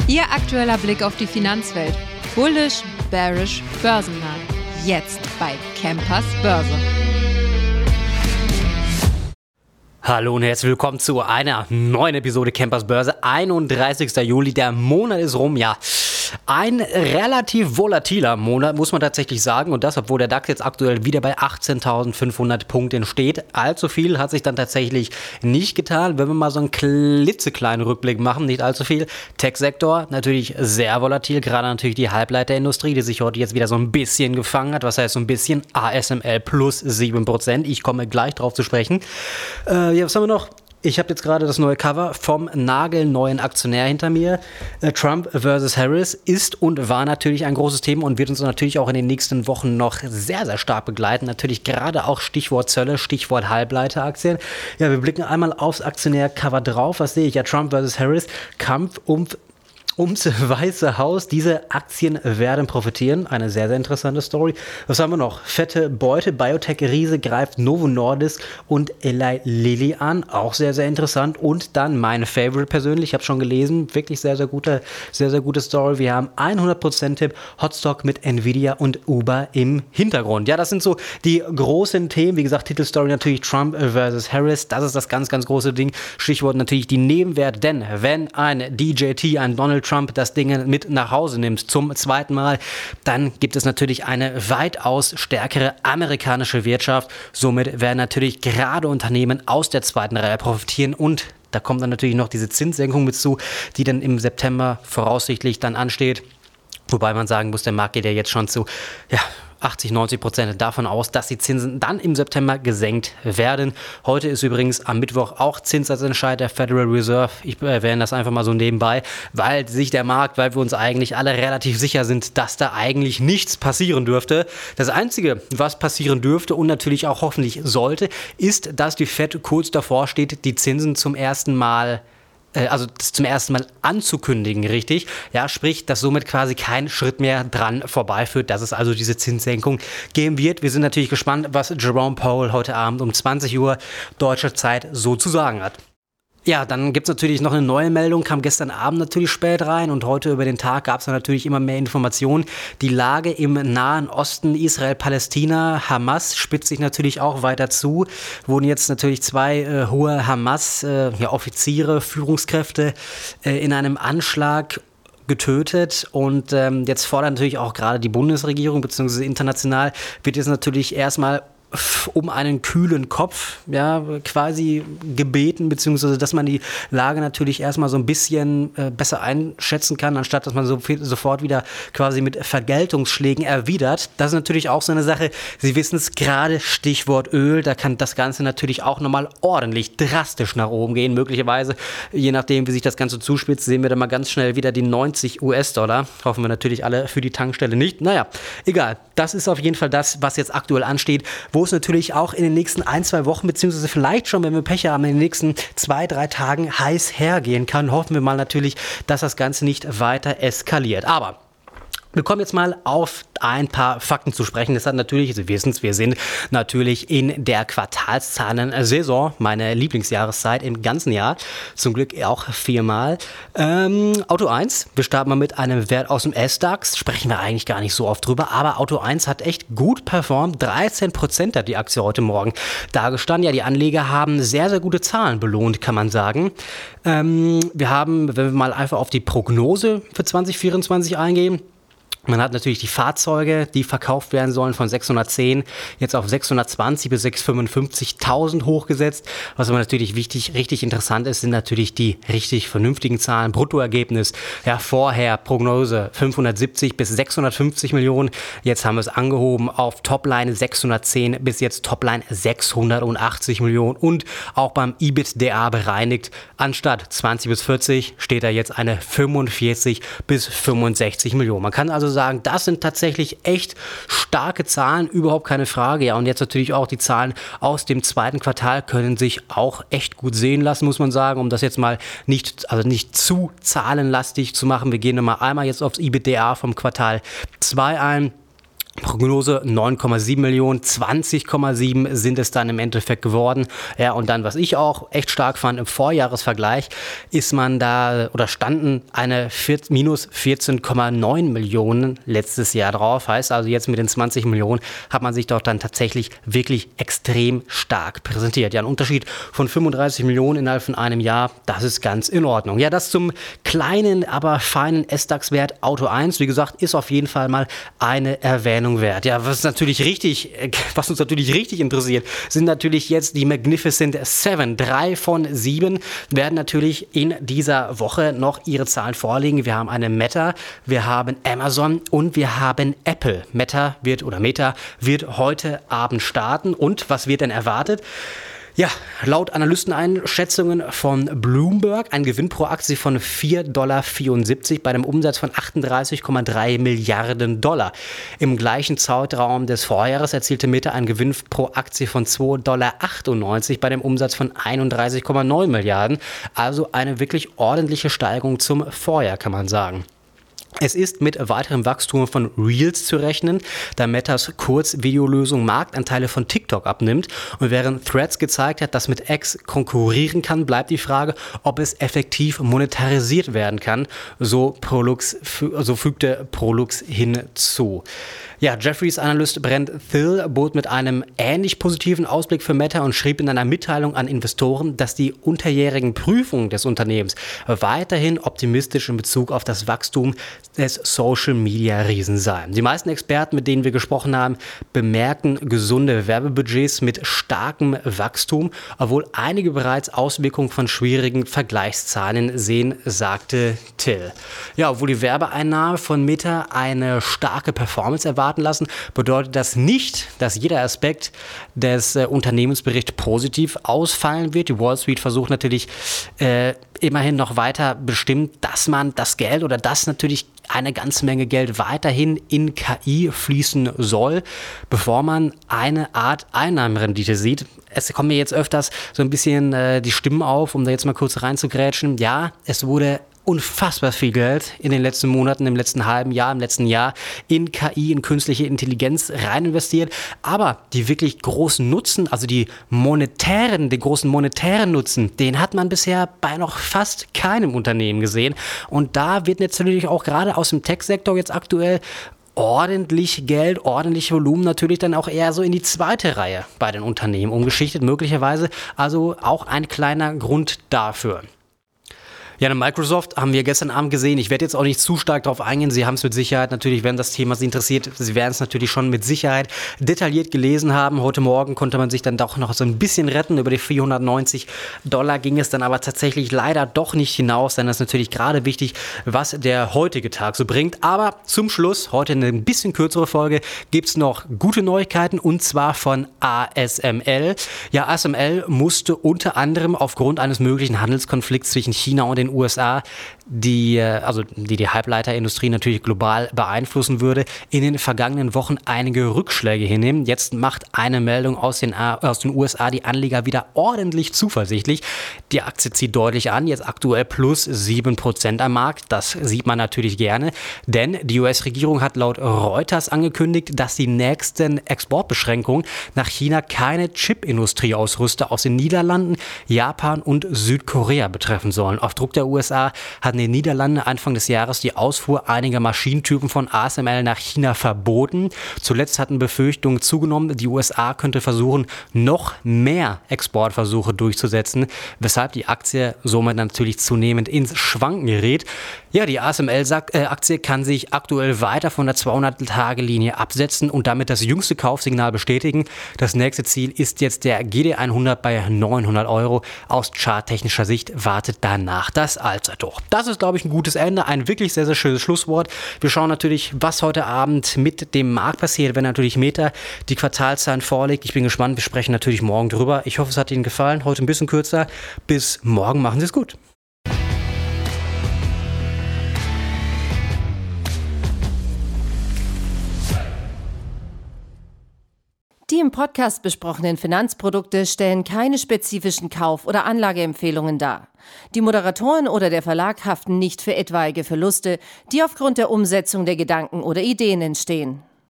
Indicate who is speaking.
Speaker 1: Ihr aktueller Blick auf die Finanzwelt. Bullish, bearish, börsennah. Jetzt bei Campers Börse.
Speaker 2: Hallo und herzlich willkommen zu einer neuen Episode Campers Börse. 31. Juli, der Monat ist rum, ja. Ein relativ volatiler Monat, muss man tatsächlich sagen. Und das, obwohl der DAX jetzt aktuell wieder bei 18.500 Punkten steht. Allzu viel hat sich dann tatsächlich nicht getan. Wenn wir mal so einen klitzekleinen Rückblick machen, nicht allzu viel. Tech-Sektor natürlich sehr volatil. Gerade natürlich die Halbleiterindustrie, die sich heute jetzt wieder so ein bisschen gefangen hat. Was heißt so ein bisschen? ASML plus 7%. Ich komme gleich drauf zu sprechen. Was haben wir noch? Ich habe jetzt gerade das neue Cover vom nagelneuen Aktionär hinter mir. Trump versus Harris ist und war natürlich ein großes Thema und wird uns natürlich auch in den nächsten Wochen noch sehr, sehr stark begleiten. Natürlich gerade auch Stichwort Zölle, Stichwort Halbleiteraktien. Ja, wir blicken einmal aufs Aktionär-Cover drauf. Was sehe ich? Ja, Trump versus Harris, Kampf ums Weiße Haus. Diese Aktien werden profitieren. Eine sehr, sehr interessante Story. Was haben wir noch? Fette Beute. Biotech-Riese greift Novo Nordisk und Eli Lilly an. Auch sehr, sehr interessant. Und dann mein Favorite persönlich. Ich habe schon gelesen. Wirklich sehr, sehr gute Story. Wir haben 100%-Tipp. Hotstock mit Nvidia und Uber im Hintergrund. Ja, das sind so die großen Themen. Wie gesagt, Titelstory natürlich Trump versus Harris. Das ist das ganz, ganz große Ding. Stichwort natürlich die Nebenwerte. Denn wenn ein DJT, ein Donald Trump das Ding mit nach Hause nimmt zum zweiten Mal, dann gibt es natürlich eine weitaus stärkere amerikanische Wirtschaft. Somit werden natürlich gerade Unternehmen aus der zweiten Reihe profitieren und da kommt dann natürlich noch diese Zinssenkung mit zu, die dann im September voraussichtlich dann ansteht. Wobei man sagen muss, der Markt geht ja jetzt schon zu 80-90% davon aus, dass die Zinsen dann im September gesenkt werden. Heute ist übrigens am Mittwoch auch Zinssatzentscheid der Federal Reserve. Ich erwähne das einfach mal so nebenbei, weil wir uns eigentlich alle relativ sicher sind, dass da eigentlich nichts passieren dürfte. Das Einzige, was passieren dürfte und natürlich auch hoffentlich sollte, ist, dass die Fed kurz davor steht, die Zinsen zum ersten Mal anzukündigen, richtig? Ja, sprich, dass somit quasi kein Schritt mehr dran vorbeiführt, dass es also diese Zinssenkung geben wird. Wir sind natürlich gespannt, was Jerome Powell heute Abend um 20 Uhr deutscher Zeit so zu sagen hat. Ja, dann gibt es natürlich noch eine neue Meldung, kam gestern Abend natürlich spät rein und heute über den Tag gab es natürlich immer mehr Informationen. Die Lage im Nahen Osten, Israel, Palästina, Hamas spitzt sich natürlich auch weiter zu. Wurden jetzt natürlich zwei hohe Hamas-Offiziere, Führungskräfte in einem Anschlag getötet und jetzt fordert natürlich auch gerade die Bundesregierung bzw. international wird jetzt natürlich erstmal um einen kühlen Kopf, ja, quasi gebeten, beziehungsweise dass man die Lage natürlich erstmal so ein bisschen besser einschätzen kann, anstatt dass man sofort wieder quasi mit Vergeltungsschlägen erwidert. Das ist natürlich auch so eine Sache, Sie wissen es, gerade Stichwort Öl, da kann das Ganze natürlich auch nochmal ordentlich drastisch nach oben gehen, möglicherweise, je nachdem, wie sich das Ganze zuspitzt, sehen wir dann mal ganz schnell wieder die 90 US-Dollar, hoffen wir natürlich alle für die Tankstelle nicht, naja, egal, das ist auf jeden Fall das, was jetzt aktuell ansteht, wo es natürlich auch in den nächsten 1-2 Wochen, beziehungsweise vielleicht schon, wenn wir Pech haben, in den nächsten 2-3 Tagen heiß hergehen kann. Hoffen wir mal natürlich, dass das Ganze nicht weiter eskaliert. Aber wir kommen jetzt mal auf ein paar Fakten zu sprechen. Das hat natürlich, Sie wissen es, wir sind natürlich in der Quartalszahlen-Saison, meine Lieblingsjahreszeit im ganzen Jahr. Zum Glück auch 4-mal. Auto 1, wir starten mal mit einem Wert aus dem S-DAX. Sprechen wir eigentlich gar nicht so oft drüber, aber Auto 1 hat echt gut performt. 13% hat die Aktie heute Morgen dargestanden. Ja, die Anleger haben sehr, sehr gute Zahlen belohnt, kann man sagen. Wir haben, wenn wir mal einfach auf die Prognose für 2024 eingehen, man hat natürlich die Fahrzeuge, die verkauft werden sollen, von 610 jetzt auf 620 bis 655.000 hochgesetzt. Was aber natürlich richtig interessant ist, sind natürlich die richtig vernünftigen Zahlen. Bruttoergebnis, ja vorher Prognose 570 bis 650 Millionen. Jetzt haben wir es angehoben auf Topline 610 bis jetzt Topline 680 Millionen. Und auch beim EBITDA bereinigt, anstatt 20 bis 40 steht da jetzt eine 45 bis 65 Millionen. Man kann also sagen, das sind tatsächlich echt starke Zahlen, überhaupt keine Frage. Ja, und jetzt natürlich auch die Zahlen aus dem zweiten Quartal können sich auch echt gut sehen lassen, muss man sagen, um das jetzt mal nicht zu zahlenlastig zu machen. Wir gehen nochmal einmal jetzt aufs EBITDA vom Quartal 2 ein. Prognose 9,7 Millionen, 20,7 sind es dann im Endeffekt geworden. Ja, und dann, was ich auch echt stark fand, im Vorjahresvergleich standen eine minus 14,9 Millionen letztes Jahr drauf. Heißt also jetzt mit den 20 Millionen hat man sich doch dann tatsächlich wirklich extrem stark präsentiert. Ja, ein Unterschied von 35 Millionen innerhalb von einem Jahr, das ist ganz in Ordnung. Ja, das zum kleinen, aber feinen SDAX-Wert Auto 1. Wie gesagt, ist auf jeden Fall mal eine Erwähnung wert. Ja, was uns natürlich richtig interessiert, sind natürlich jetzt die Magnificent Seven. 3 von 7 werden natürlich in dieser Woche noch ihre Zahlen vorlegen. Wir haben eine Meta, wir haben Amazon und wir haben Apple. Meta wird heute Abend starten. Und was wird denn erwartet? Ja, laut Analysteneinschätzungen von Bloomberg ein Gewinn pro Aktie von $4,74 bei einem Umsatz von 38,3 Milliarden $. Im gleichen Zeitraum des Vorjahres erzielte Meta einen Gewinn pro Aktie von $2,98 bei einem Umsatz von 31,9 Milliarden. Also eine wirklich ordentliche Steigerung zum Vorjahr, kann man sagen. Es ist mit weiterem Wachstum von Reels zu rechnen, da Metas Kurzvideolösung Marktanteile von TikTok abnimmt. Und während Threads gezeigt hat, dass mit X konkurrieren kann, bleibt die Frage, ob es effektiv monetarisiert werden kann. So fügte Prolux hinzu. Ja, Jefferies Analyst Brent Thill bot mit einem ähnlich positiven Ausblick für Meta und schrieb in einer Mitteilung an Investoren, dass die unterjährigen Prüfungen des Unternehmens weiterhin optimistisch in Bezug auf das Wachstum des Social-Media-Riesen seien. Die meisten Experten, mit denen wir gesprochen haben, bemerken gesunde Werbebudgets mit starkem Wachstum, obwohl einige bereits Auswirkungen von schwierigen Vergleichszahlen sehen, sagte Thill. Ja, obwohl die Werbeeinnahmen von Meta eine starke Performance erwarten lassen, bedeutet das nicht, dass jeder Aspekt des Unternehmensberichts positiv ausfallen wird. Die Wall Street versucht natürlich immerhin noch weiter bestimmt, dass man das Geld oder dass natürlich eine ganze Menge Geld weiterhin in KI fließen soll, bevor man eine Art Einnahmenrendite sieht. Es kommen mir jetzt öfters so ein bisschen die Stimmen auf, um da jetzt mal kurz reinzugrätschen. Ja, es wurde unfassbar viel Geld in den letzten Monaten, im letzten halben Jahr, im letzten Jahr in KI, in künstliche Intelligenz rein investiert. Aber die wirklich großen Nutzen, also den großen monetären Nutzen, den hat man bisher bei noch fast keinem Unternehmen gesehen. Und da wird jetzt natürlich auch gerade aus dem Tech-Sektor jetzt aktuell ordentlich Geld, ordentlich Volumen natürlich dann auch eher so in die zweite Reihe bei den Unternehmen umgeschichtet, möglicherweise also auch ein kleiner Grund dafür. Ja, eine Microsoft haben wir gestern Abend gesehen. Ich werde jetzt auch nicht zu stark darauf eingehen. Sie haben es mit Sicherheit natürlich, wenn das Thema Sie interessiert, Sie werden es natürlich schon mit Sicherheit detailliert gelesen haben. Heute Morgen konnte man sich dann doch noch so ein bisschen retten. Über die $490 ging es dann aber tatsächlich leider doch nicht hinaus. Denn das ist natürlich gerade wichtig, was der heutige Tag so bringt. Aber zum Schluss, heute eine ein bisschen kürzere Folge, gibt es noch gute Neuigkeiten und zwar von ASML. Ja, ASML musste unter anderem aufgrund eines möglichen Handelskonflikts zwischen China und den USA, die Halbleiterindustrie natürlich global beeinflussen würde, in den vergangenen Wochen einige Rückschläge hinnehmen. Jetzt macht eine Meldung aus den USA die Anleger wieder ordentlich zuversichtlich. Die Aktie zieht deutlich an, jetzt aktuell plus 7% am Markt. Das sieht man natürlich gerne, denn die US-Regierung hat laut Reuters angekündigt, dass die nächsten Exportbeschränkungen nach China keine Chip-Industrieausrüster aus den Niederlanden, Japan und Südkorea betreffen sollen. Auf Druck der USA hatten die Niederlande Anfang des Jahres die Ausfuhr einiger Maschinentypen von ASML nach China verboten. Zuletzt hatten Befürchtungen zugenommen, die USA könnte versuchen, noch mehr Exportversuche durchzusetzen, weshalb die Aktie somit natürlich zunehmend ins Schwanken gerät. Ja, die ASML-Aktie kann sich aktuell weiter von der 200-Tage-Linie absetzen und damit das jüngste Kaufsignal bestätigen. Das nächste Ziel ist jetzt der GD100 bei 900 €. Aus charttechnischer Sicht wartet danach das Allzeithoch. Das ist, glaube ich, ein gutes Ende, ein wirklich sehr, sehr schönes Schlusswort. Wir schauen natürlich, was heute Abend mit dem Markt passiert, wenn natürlich Meta die Quartalszahlen vorlegt. Ich bin gespannt, wir sprechen natürlich morgen drüber. Ich hoffe, es hat Ihnen gefallen. Heute ein bisschen kürzer. Bis morgen, machen Sie es gut.
Speaker 3: Die im Podcast besprochenen Finanzprodukte stellen keine spezifischen Kauf- oder Anlageempfehlungen dar. Die Moderatoren oder der Verlag haften nicht für etwaige Verluste, die aufgrund der Umsetzung der Gedanken oder Ideen entstehen.